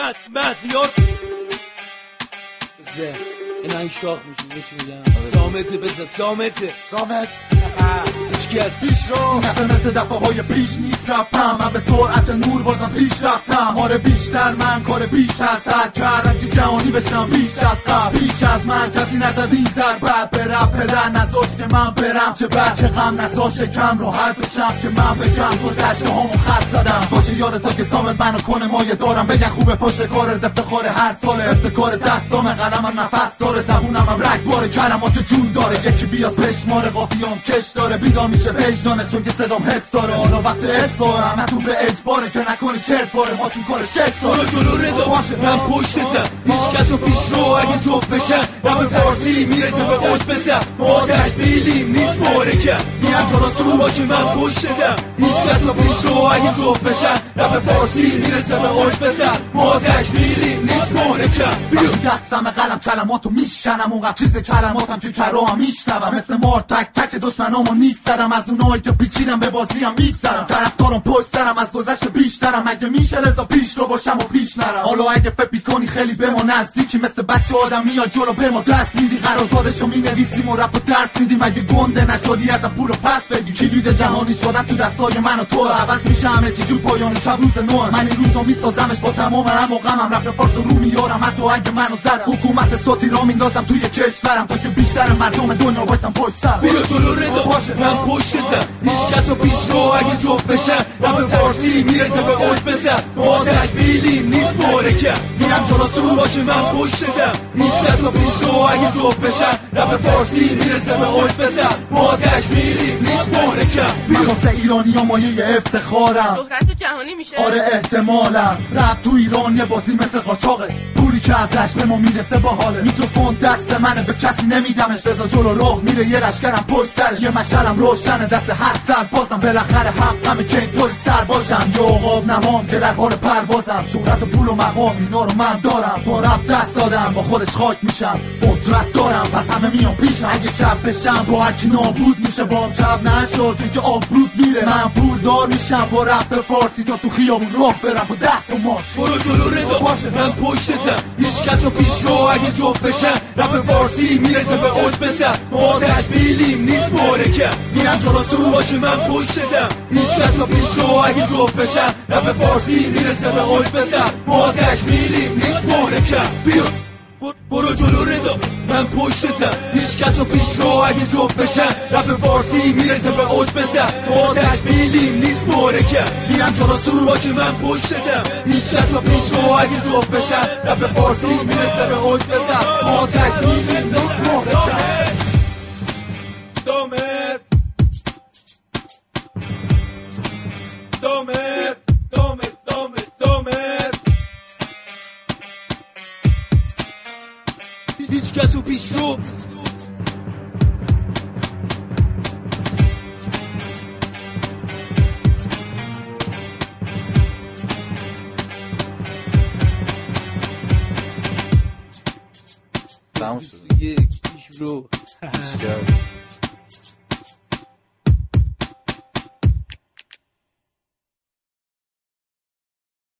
مهدیار بزه این این شاخ میشه چی میگم سامته بزه سامت هیچکی از پیش رو نفه مثل دفعه های پیش نیست رفتم من به سرعت نور بازم پیش رفتم آره بیشتر من کار بیش از حد کردم که جهانی بشم بیش از قبل پیش از من کسی نزد این ضربت به رب پدر نذاشت که من برم چه بد چه غم نذاشت کم راحت بشم که من بگم گذشته همون خط زدم باشه یادتا که سامت منو کنه مایه دارم بگن خوبه پشت کار افتخار هر سال ابتکار دستام قلمم نفس داره زبونم هم رگبار کلمات جون داره یکی بیاد پشمار قافیام کش داره بیدار میشه وجدانه چون که صدام حس داره حالا وقت اصلاح همتون به اجباره که نکنی چرت باره ما چون کار شکل داره جلو رضا من پشتتم هیچ کس رو پیش رو اگه جفت بشن رپ فارسی میرسه به اوج بسن ما تشبیلیم نیست مورکه میان جلو سو باشه من پشتتم هیچ کس رو پیش رو اگه جفت بشن رپ فارسی میرسه به اوج بسن ما تشبیلیم نیست مورکه وقتی دستم قلم کلماتو میشنم اونقدر چیز کلماتم که کرام میشنوم مثل مار تک تک دشمنامو نیسترم از اونایی که پیچیدم به بازی هم میگذرم طرفدارم پشت سرم از گذشت بیشترم اگه میشه رضا پیش رو باشم و پیش نرم حالا اگه فکر میکنی خیلی به ما نزدیکی مثل بچه آدم میاد جلو به ما دست میدی قراردادشو مینویسیم و رپ و درس میدیم اگه گنده نشدی ازم پول و پس بگی کلید جهانی شدن تو دستای من و تو عوض میشه همه چی جور پایان شب روز نو من این روزو میسازمش با تمام هم و غمم رپ فارس رو میارم حتی اگه منو زدم حکومت صوتی را میندازم توی کشورم تا که بیشتر مردم دنیا وایسن پشت سرم بیا جلو رضا من پشتتم هیچ کس رو پیش رو اگه جفت بشن رپ فارسی میرسه به اوج بسن ما تشبیلیم نیست مورکه میرم جلو سو باشه من پشتتم هیچ کس رو پیش رو اگه جفت بشن رپ فارسی میرسه به اوج بسن ما تشبیلیم نیست مورکه من واسه ایرانی ها مایه افتخارم شهرت جهانی میشه آره احتمالا رپ تو ایران یه بازی مثل قاچاقه پولی که ازش به ما میرسه باحاله میکروفون دست منه به کسی نمیدمش رضا جلو راه میره یه لشکرم پشت سرش یه مشعلم روشنه دست هر سر بازم بالاخره همه که اینطوری سر باشم یه عقاب نمام که در حال پروازم شهرت و پول و مقام اینا رو من دارم با رپ دست دادم با خودش خاک میشم قدرت دارم پس همه میان پیشم اگه چپ بشم با هرکی نابود میشه با هم چپ نشد چون که آبرود میره من پول دار میشم با رپ فارسی تا تو خیابون راه برم با 10 تا ماش برو جلو رضا من پشتتم هیچ کس رو پیش رو اگه جفت بشن رپ فارسی میرسه به اوج بسن ما تشبیلیم نیست مورکه میرم جلو سو باشه من پشتتم هیچ کس رو پیش رو اگه جفت بشن رپ فارسی میرسه به اوج بسن ما تشبیلیم نیست مورکه بیا برو جلو رضا من پشتتم هیچ کس رو پیش رو اگه جفت بشن رپ فارسی میرسه به اوج بسن ما تشبیلیم نیست مورکه میرم جلو سو باشه من پشتتم هیچ کس رو پیش رو اگه جفت بشن رپ فارسی میرسه به اوج بسن ما تشبیلیم نیست مورکه دامت هیچ کس رو پیش رو Bounce. یک پیش رو